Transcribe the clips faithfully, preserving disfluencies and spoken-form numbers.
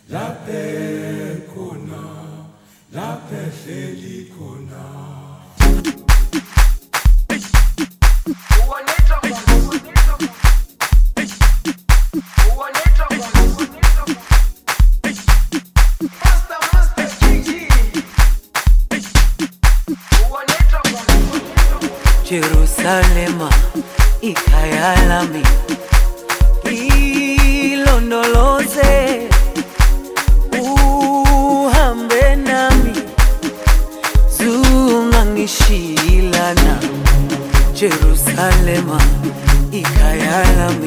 La paix kona, la paix feli kona. Jerusalema ikayalami ilondoloze uhambe nami zungangishilana. Jerusalema ikayalami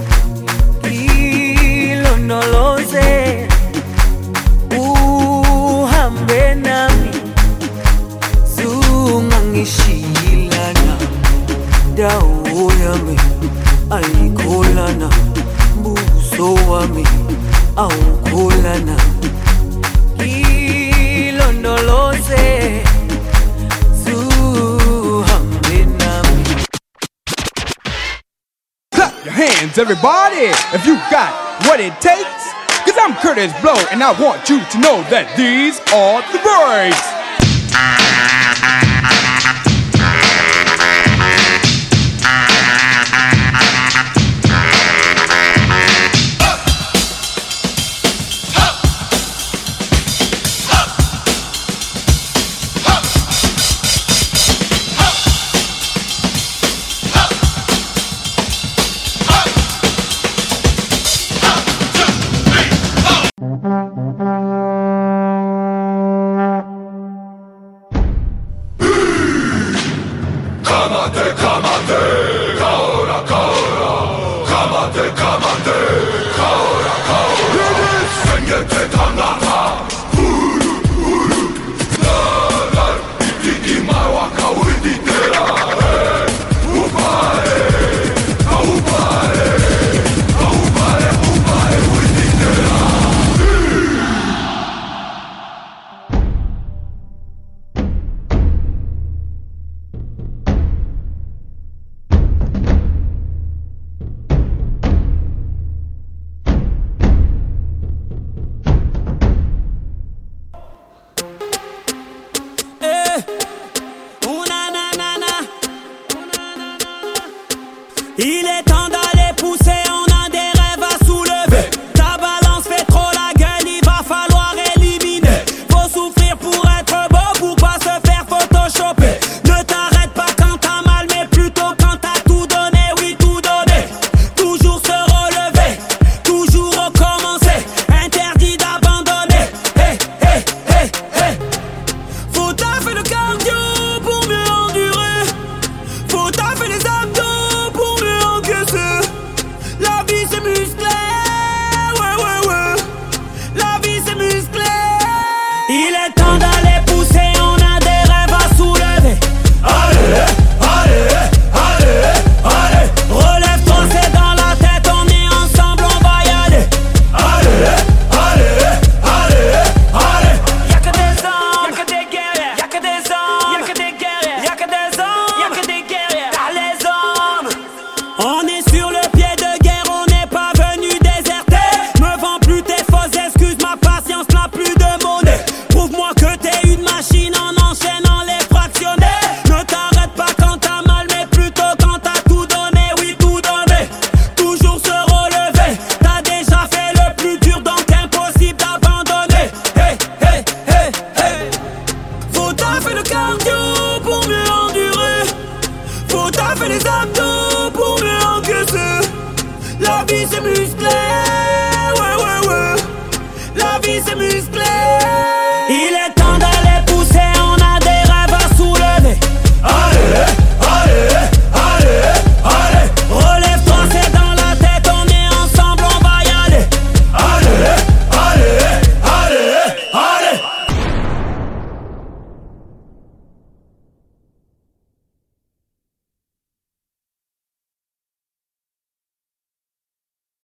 ilondoloze uhambe nami zungangishilana. Dawo yami ayikholana, buso wami awukholana. Ilondoloze zuhambe nami. Clap your hands, everybody, if you got what it takes. Cause I'm Curtis Blow, and I want you to know that these are the breaks. Il est temps d'aller pousser, on a des rêves à soulever. Ta balance fait trop la gueule, il va falloir éliminer. Faut souffrir pour être beau, pour pas se faire photoshopper. Ne t'arrête pas quand t'as mal, mais plutôt quand t'as tout donné, oui tout donné. Toujours se relever, toujours recommencer. Interdit d'abandonner. Hey, hey, hey, hey. Faut taffer le cardio pour mieux endurer. Faut taffer les abdos. La vie c'est musclé, ouais ouais ouais. La vie c'est musclé. Il est temps d'aller pousser, on a des rêves à soulever. Allez, allez, allez, allez. Relève-toi, c'est dans la tête, on est ensemble, on va y aller. Allez, allez, allez, allez. Y'a que des hommes, y'a que des guerriers. Y'a que des hommes, y'a que des guerriers. Y'a que des hommes, y'a que des guerriers. T'as les hommes. On est sur le pied de guerre, on n'est pas venu déserter. Me vends plus tes fausses excuses, ma patience n'a plus de monnaie. Prouve-moi que t'es une machine en enchaînant les fractionnés. Ne t'arrête pas quand t'as mal, mais plutôt quand t'as tout donné, oui tout donné. Toujours se relever, t'as déjà fait le plus dur, donc impossible d'abandonner. Hey, hey, hey, hey. Faut taffer le cardio pour mieux endurer. Faut taffer les abdos pour mieux encaisser. La vie c'est musclé.